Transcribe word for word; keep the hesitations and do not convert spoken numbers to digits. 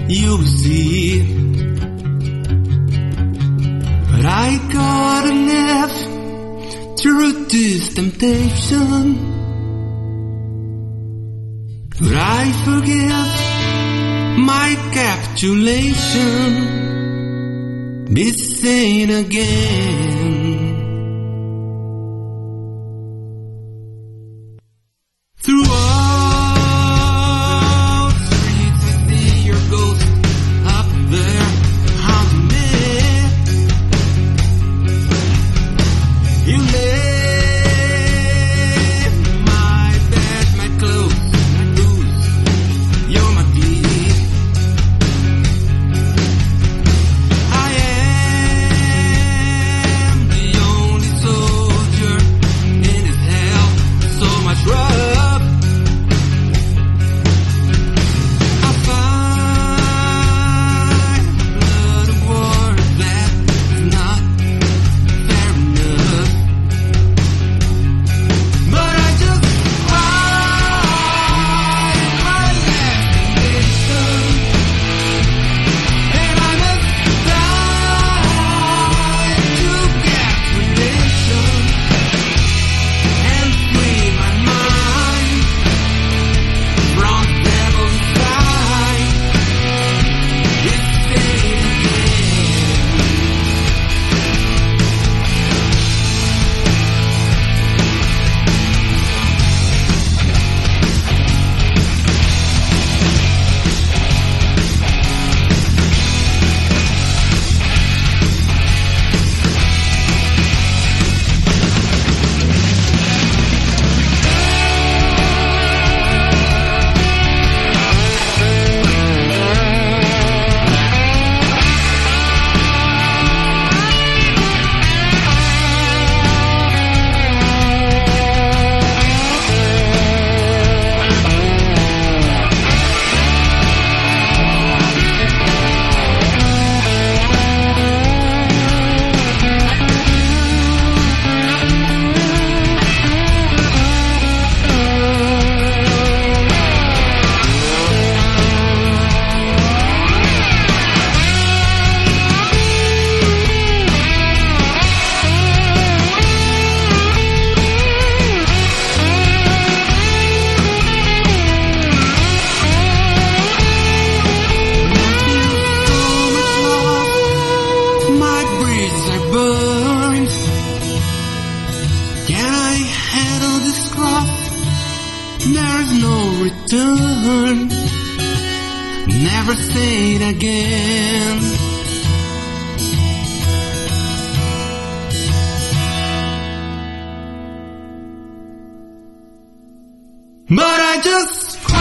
you'll see. But I got enough to reduce temptation. But I forgive my capitulation. Be sane again. Through all streets I see your ghost up there haunting me. You lay my bed, my clothes, my booze. You're my peace. I am the only soldier in this hell. So much rust. Never say it again. But I just